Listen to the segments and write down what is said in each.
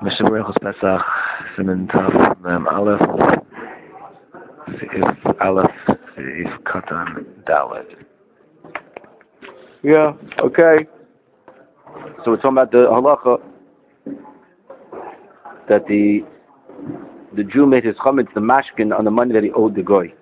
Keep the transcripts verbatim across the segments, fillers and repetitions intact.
Mishnah Berachos Pesach, Siman Tav Mem Aleph, Seif Aleph, Seif Katan Dalet. Yeah, okay. So we're talking about the halacha that the the Jew made his chametz, the mashkin, on the money that he owed the goy.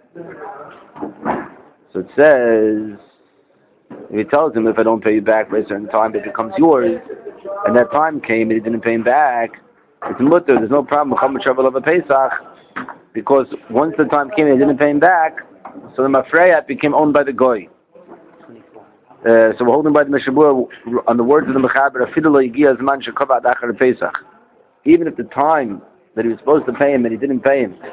So it says, if he tells him, if I don't pay you back for a certain time, it becomes yours, and that time came and he didn't pay him back, it's mutter, there's no problem, chametz shabbal of a Pesach, because once the time came and he didn't pay him back, so the mafreya became owned by the goy. Uh, so we're holding by the Mishabur on the words of the Mechaber, Pesach. Even if the time that he was supposed to pay him and he didn't pay him,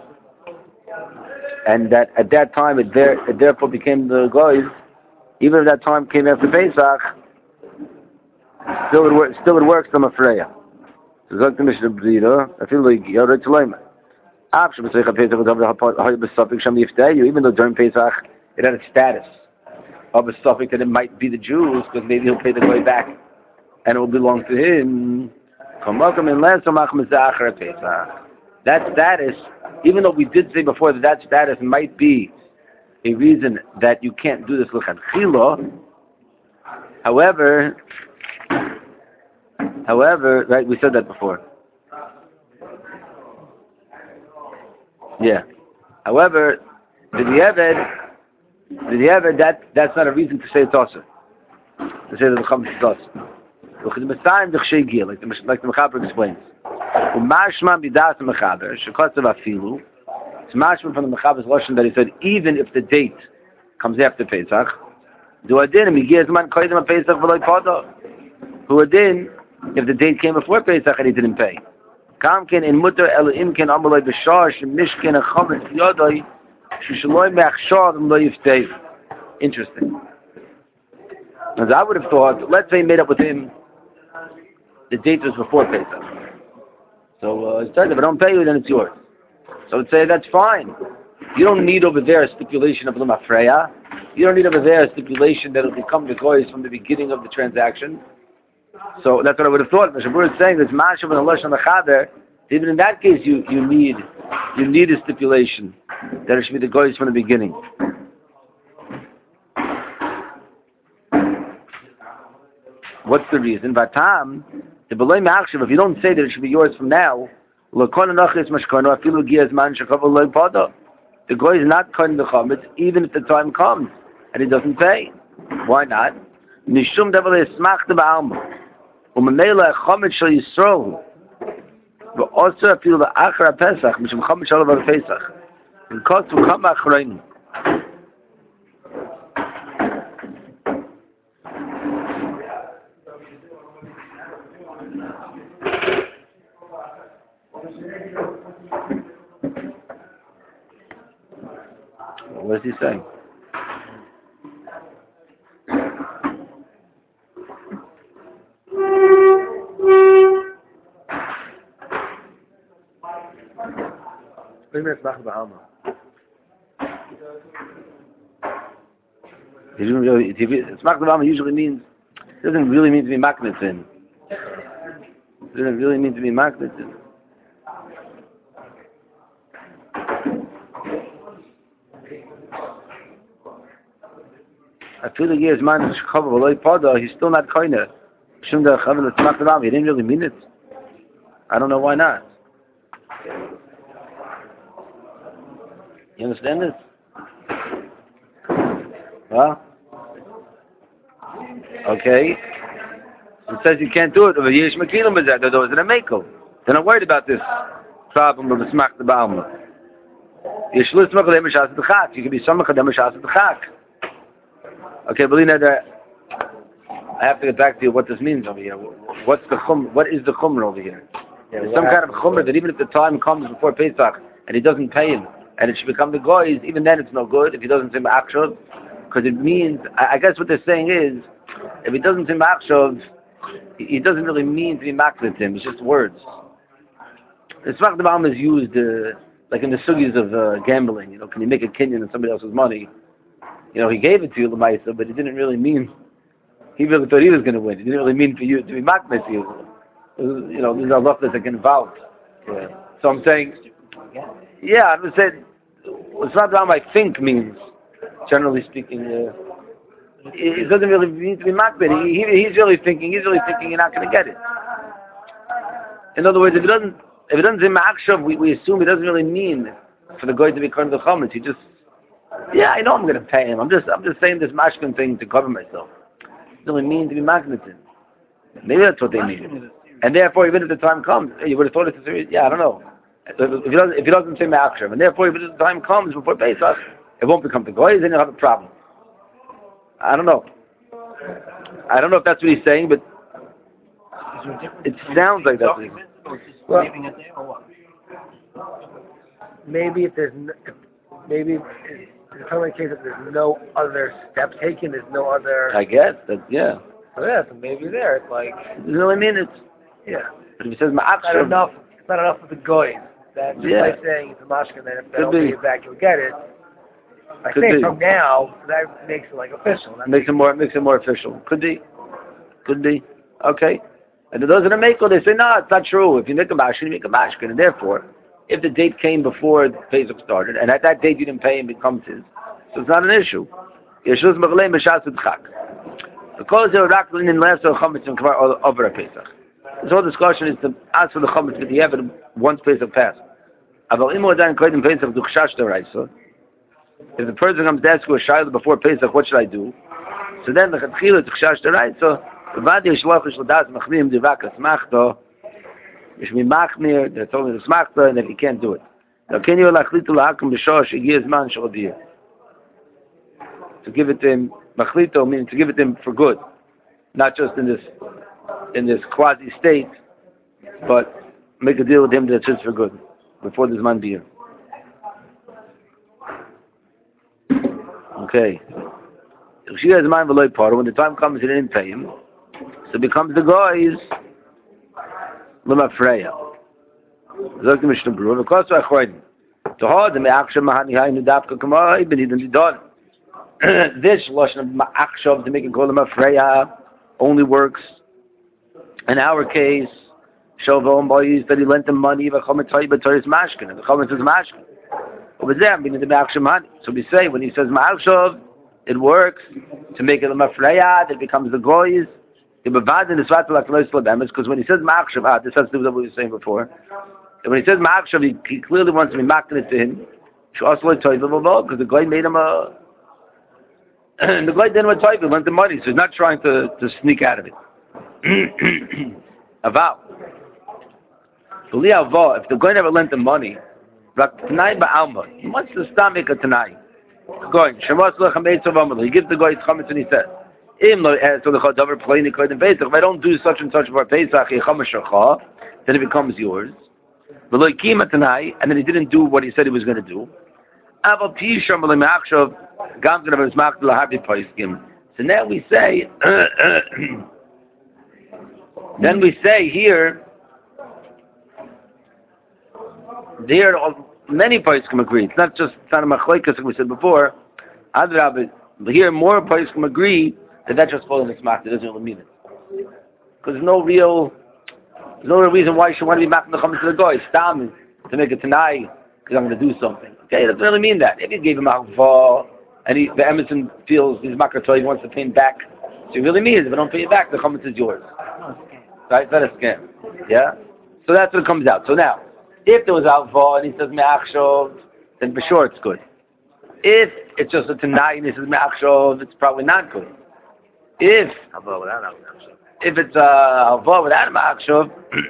and that at that time it, there, it therefore became the goys, even if that time came after Pesach, still it, wor- still it works, the Mafreya. So Zog the Mishnah B'zira, I feel like you're right to learn. Even though during Pesach it had a status of a suffix that it might be the Jews, because maybe he'll pay the goy back and it will belong to him. That status, even though we did say before that that status might be a reason that you can't do this l'chadchila, however, however, right, we said that before. Yeah. However, the Eved, the Eved, that that's not a reason to say it's also. To say that the chametz is also. Like the like the Mechaber explains. Umashman bidas Mechaber shekotzav afilu. It's mashman from the Mechaber's lashon that he said even if the date comes after Pesach, do adin migias man koydem a Pesach v'loy pada. Who adin if the date came before Pesach and he didn't pay. Kamken in mutter el imken amalei b'shar shemishken a chametz yodai sheshaloi me'achshav lo yiftei. Interesting. As I would have thought, let's say he made up with him. The date was before Pesach. So uh, he said, if I don't pay you, then it's yours. So I'd say that's fine. You don't need over there a stipulation of L'mafreya. You don't need over there a stipulation that it'll become the goys from the beginning of the transaction. So that's what I would have thought. Mishabur is saying this Mashav and Alosh and Mechaber, even in that case you, you need you need a stipulation that it should be the goys from the beginning. What's the reason? Vatam, the beloy ma'achshav, if you don't say that it should be yours from now, the goy is not cutting the chametz even if the time comes and he doesn't pay. Why not? Nishum devel esmach de ba'alma. U'memela chametz shel Yisrael. V'oser afilu la'achar Pesach mishum chametz shel Avad Pesach. V'kos v'kam achreinu. What is he saying? Smach usually means, it doesn't really mean to be maknitzin. It doesn't really mean to be maknitzin. I feel like he has man shechava v'loy pada. He's still not koine. Shum da chavel tzmach d'vam. He didn't really mean it. I don't know why not. You understand this? Huh? Okay. It says you can't do it. But yesh mekilim b'zeh. There was an ameko. They're not worried about this problem of the tzmach d'vam. Yesh lo tzmach d'hem shas d'chak. You can be samach d'hem shas d'chak. Okay, Belina, I have to get back to you what this means over here. What's the chum? What is the chumrah over here? Yeah, There's some kind of chumrah that even if the time comes before Pesach and he doesn't pay him, and it should become the goys, even then it's no good if he doesn't say ma'achshav, because it means, I guess what they're saying is, if he doesn't say ma'achshav, he doesn't really mean to be maklit him. It's just words. The tzmach d'bam is used uh, like in the sugis of uh, gambling. You know, can you make a kinyan on somebody else's money? You know, he gave it to you, Lamaisa, but he didn't really mean, he really thought he was going to win. He didn't really mean for you to be makmet to you. You know, there's a lot that get involved. Yeah. So I'm saying, yeah, I'm saying, it's not what I think means, generally speaking. Uh, it doesn't really need to be makbid. He, he, he's really thinking, he's really thinking you're not going to get it. In other words, if it doesn't, if it doesn't say ma'akshav, we, we assume it doesn't really mean for the guy to be cutting the chametz. He just, yeah, I know I'm going to pay him. I'm just, I'm just saying this mashkin thing to cover myself. It doesn't mean to be magnetin. Maybe that's what they mean. And therefore, even if the time comes, you would have thought it's a serious, yeah, I don't know. If it doesn't, if it doesn't say ma'akshav, and therefore, if the time comes before Pesach, it won't become the goy, then you'll have a problem. I don't know. I don't know if that's what he's saying, but it sounds like that's what he's saying. Well, maybe if there's no, maybe if it's kind of case if there's no other step taken, there's no other. I guess that, yeah. So yeah, so maybe there it's like. You know what I mean? It's yeah. But if he says Not ma'akshav, enough. It's not enough of the goy. That just Yeah. by saying it's a mashkin, then if they Could don't be. pay it back, you'll get it. I Could think be. from now that makes it like official. That makes it more makes it more official. Could be, could be. Okay. And the those that are makel, they say no, it's not true. If you make a mashkin, you make a mashkin, and therefore, if the date came before the Pesach started, and at that date you didn't pay him, it becomes his. So it's not an issue. Yeshus Mechalei Meshas Tzchak. Because they were raklin in last of chametz and kvar over a Pesach. This whole discussion is to ask for the chametz with the evidence once Pesach passed. Aval imo adayin koydem Pesach duchshash deraisa. If the person comes to ask you a shayla before Pesach, what should I do? So then the chatchila duchshash deraisa. Vadi yishlach yishlodas machmim divaka smachto. Yishmi machmir. They're told me the smachto, and if you can't do it, now can you lachlitu lahakim b'shosh yigiyaz man shalodir? To give it to him, machlito meaning to give it to him for good, not just in this in this quasi state, but make a deal with him that's just for good before this man be here. Okay. If she has a mind below part, when the time comes he didn't pay him, so it becomes the guy's lemafreya. Zok the Mishnah Berurah, because I choydim. To hold the me'akshav mahani haynu dafka kamay benidin didon. This lashon of ma'akshav to make it call him afreya only works in our case. Shovon boys that he lent him money, v'chomet tzay b'toris mashkin, and the chomet is mashkin. Over there, meaning the ma'akshav mahani. So we say when he says ma'akshav, it works to make it a mafreya, that becomes the goys. Because when he says ma'akshav, ah, this has to do with what we were saying before. And when he says ma'akshav, he, he clearly wants to be making it to him. Because the guy made him a. And the guy didn't want to lent the money, so he's not trying to, to sneak out of it. Aval. If the guy never lent the money, he wants to stomach a tanai. Going, he gives the guy his chametz and he says, if I don't do such and such for Pesach, then it becomes yours. And then he didn't do what he said he was going to do. So now we say, then we say here, there are many parties can agree. It's not just Tana Machlekes like we said before. Here more parties can agree that that's just following the smach. It doesn't really mean it. Because there's no real, there's no real reason why you should want to be making the chametz to the guy. Stam to make it tonight because I'm going to do something. Okay, it doesn't really mean that. If you gave him alva and he, the Emerson feels he's makar, he wants to pay him back. So it really means if I don't pay you back, the chametz is yours. Right? It's not a scam. Yeah. So that's what it comes out. So now, if there was alva and he says me'achshov, then for sure it's good. If it's just a tonight and he says me'achshov, it's probably not good. If if it's a alva without a me'achshov,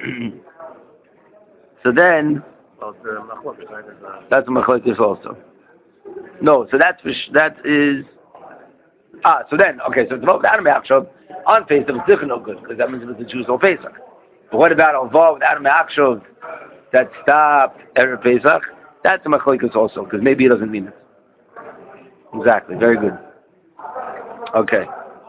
so then that's a machlekes also. No, so that's that is ah. So then okay, so it's without a me'achshov on Pesach it's no good because that means it was the Jews on Pesach. But what about alva without a me'achshov that stopped Erev Pesach? That's a machlekes also because maybe he doesn't mean it. Exactly. Very good. Okay.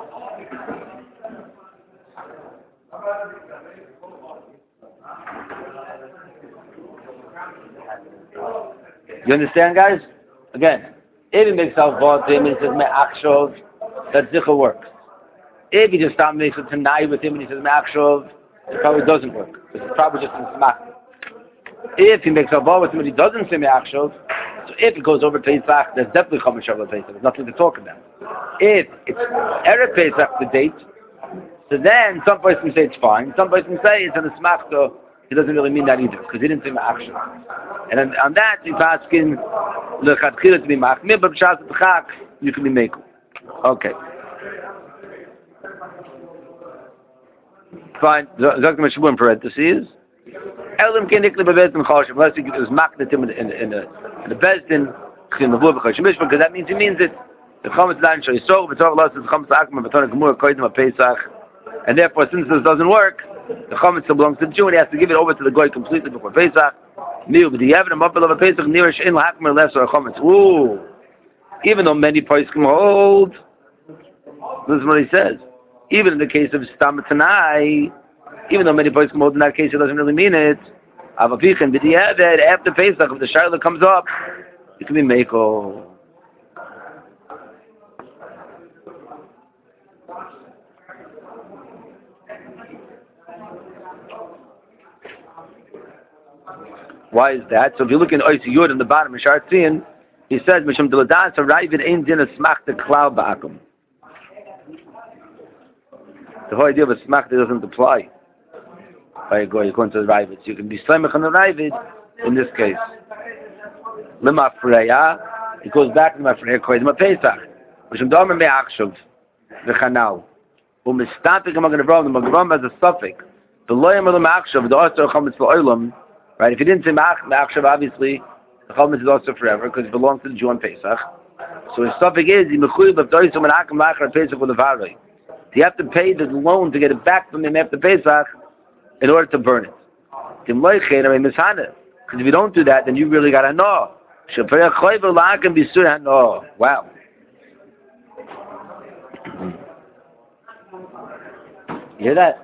You understand, guys? Again, if he makes alva to him and he says me'achshov, that zichah works. If he just stops makes a tanai with him and he says me'achshov, it probably doesn't work. It's probably just in Smach. If he makes a vow with somebody who doesn't say Me'achshav, so if it goes over Pesach, there's definitely Chomer Shavuot Pesach. There's nothing to talk about. If it's Erev Pesach, the date, so then some person say it's fine. Some person say it's an Smach, so he doesn't really mean that either, because he didn't say Me'achshav. And on, on that, he's asking L'chadchila to be Machmir, but B'shas B'chak, you can be Mekel. Okay. Fine. Zok Meshubu in parentheses. Elam Kenikli Bebezdin Choshev, unless he was Machnetim in, in, in, in the Bezdin, in the Vur B'choshev, because that means he means it. The Chometz Lain Shal Yisroel, B'tzor Los, the Chometz Akma, B'tonah Gemurah, Koidim HaPesach, and therefore, since this doesn't work, the Chometz still belongs to the Jew, and he has to give it over to the Goy completely before Pesach. Miu B'di'ev, and Mopel of Pesach, Nira Shein L'Hakmer Lesser Chometz. Ooh. Even though many poskim hold, this is what he says. Even in the case of Stam Tanai, even though many poskim hold in that case, it doesn't really mean it. Avavichin B'di'ev, after Pesach, if the Shiloh comes up, it can be Mekel. Why is that? So if you look in Oisi Yud in the bottom of Shartzian, he says, Mishum Deladan, so Ravid Ein Din a Smach the Klau Ba'akum. The whole idea of a Smach that doesn't apply by a Goy, according to the Ravid. So you can be Slemach on the Ravid in this case. Lema Freya, it goes back to my Freya Koidim HaPesach. Mishum Domer Me'achshav, the Chanal. U'mistapik among the Gavram, the Gavram has a suffix. The Loyam of the Me'achshav, the Oster Chometz L'Olam. Right? If he didn't say Me'achshav, obviously, the Chometz is also forever, because it belongs to the Jew on Pesach. So his suffix is, he mechuyv of Doisum and Akam Lachar Pesach with the Varei. You have to pay the loan to get it back from him after Pesach in order to burn it. Because if you don't do that, then you really got to know. Wow. You hear that?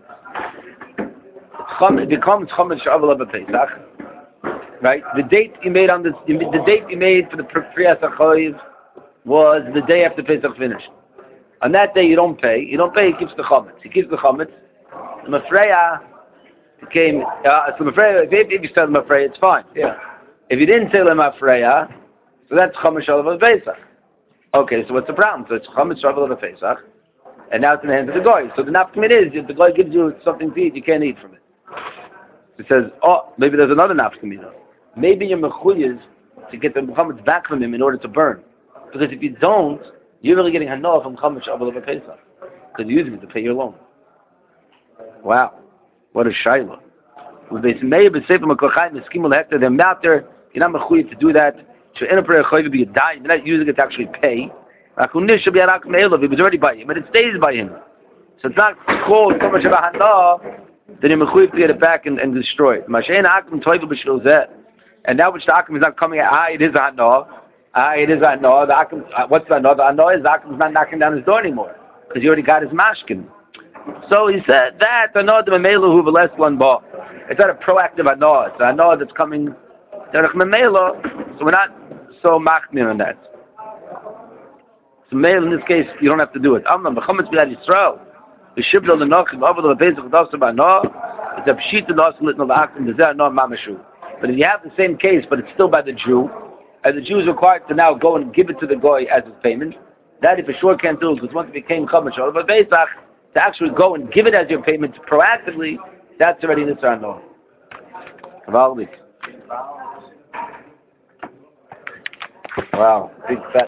It becomes Chometz Shavuot Pesach, right? The date he made on this, the date he made for the Priyas HaChoiv was the day after Pesach finished. On that day, you don't pay. You don't pay. He keeps the Chometz. He keeps the Chometz. The Mafreya came. Uh, so Mafreya, if, if you tell the Mafreya, it's fine. Yeah. If you didn't tell the Mafreya, so that's Chometz Shavuot Pesach. Okay, so what's the problem? So it's Chometz Shavuot Pesach, and now it's in the hands of the Goy. So the nafkamin is, if the Goy gives you something to eat, you can't eat from it. It says, oh, maybe there's another nafkamin. Maybe you're mechuyez to get the Chometz back from him in order to burn. Because if you don't, you're really getting hanoah from Chometz Shavuot Pesach, because you're using it to pay your loan. Wow, what a shayla. They're out there. You're not mechuyez to do that. You're not using it to actually pay. It was already by him, but it stays by him. So it's not called so much of a hanoah that you're mechuyez to get it back and, and destroy it. And now which the akum is not coming at, ah, it is a hanoah. Ah, it is a hanoah. The akum, uh, what's the hanoah? The hanoah is the akum is not knocking down his door anymore, because he already got his mashkin. So he said that hanoah the memela hu v'les lan ba. It's not a proactive hanoah. It's a hanoah that's coming derech memela. So we're not so machmir on that. So memela in this case, you don't have to do it. Amnam b'chometz b'yad Yisrael. The shibdol the nochim over the basic dasar b'hanoah. It's a pshita dasar litnol akum the zeh hanoah mamashu. But if you have the same case, but it's still by the Jew, and the Jew is required to now go and give it to the Goy as his payment, that he for sure can't do, because once it became Chometz Shavuot Pesach, to actually go and give it as your payment proactively, that's already Nitzar Noah. Wow, big fat.